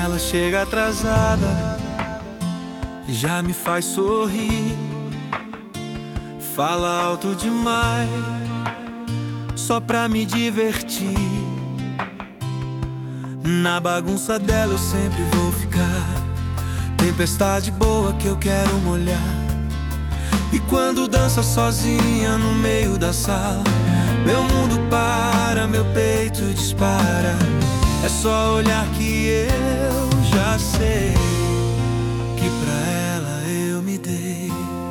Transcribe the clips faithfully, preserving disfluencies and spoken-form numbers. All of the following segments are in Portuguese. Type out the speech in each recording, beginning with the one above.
Ela chega atrasada, já me faz sorrir. Fala alto demais, só pra me divertir. Na bagunça dela eu sempre vou ficar. Tempestade boa que eu quero molhar. E quando dança sozinha no meio da sala, meu mundo para, meu peito dispara. É só olhar que eu já sei que pra ela eu me dei.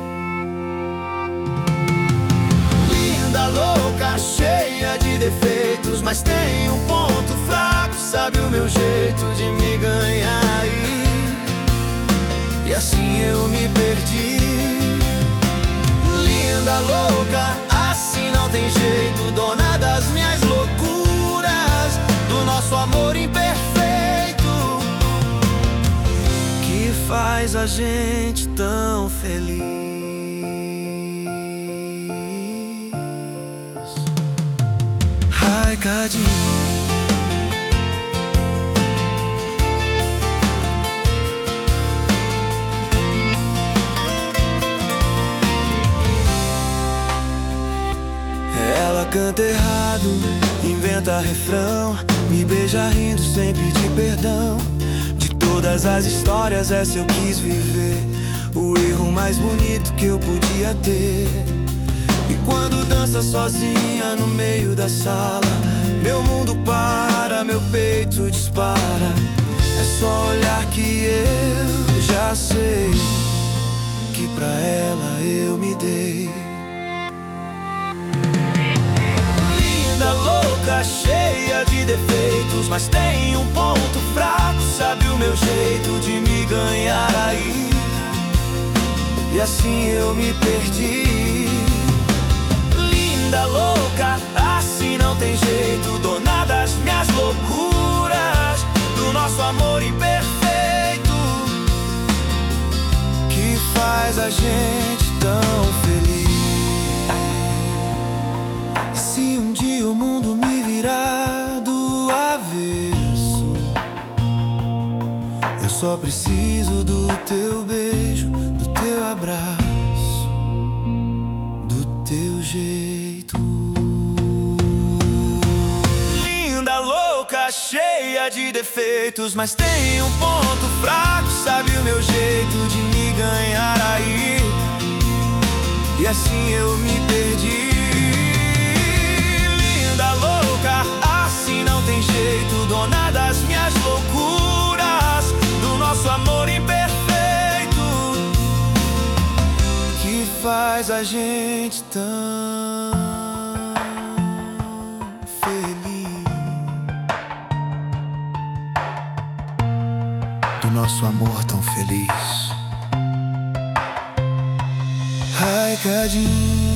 Linda, louca, cheia de defeitos, mas tem um ponto fraco. Sabe o meu jeito de me ganhar e, e assim eu me perdi. Linda, louca, assim não tem jeito, dona das minhas loucuras, do nosso amor imperfeito, que faz a gente tão feliz. Ai, cadinho. Ela canta errado, inventa refrão, me beija rindo sem pedir perdão. De todas as histórias essa eu quis viver, o erro mais bonito que eu podia ter. E quando dança sozinha no meio da sala, meu mundo para, meu peito dispara. É só olhar que eu já sei que pra ela eu me dei. Linda, louca, cheia de defeitos, mas tem um ponto fraco. Sabe o meu jeito de me ganhar aí, e assim eu me perdi. Linda, louca, assim não tem jeito, dona das minhas loucuras, do nosso amor imperfeito, que faz a gente tão feliz. E se um dia o mundo me virar do avesso, eu só preciso do teu beijo, do teu abraço, do teu jeito. Linda, louca, cheia de defeitos, mas tem um ponto fraco. Sabe o meu jeito de me ganhar aí, e assim eu me perdi. Linda, louca, assim não tem jeito, dona das minhas loucuras, do nosso amor imperfeito, Que faz a gente tão feliz. Do nosso amor tão feliz. Ai, cadinho.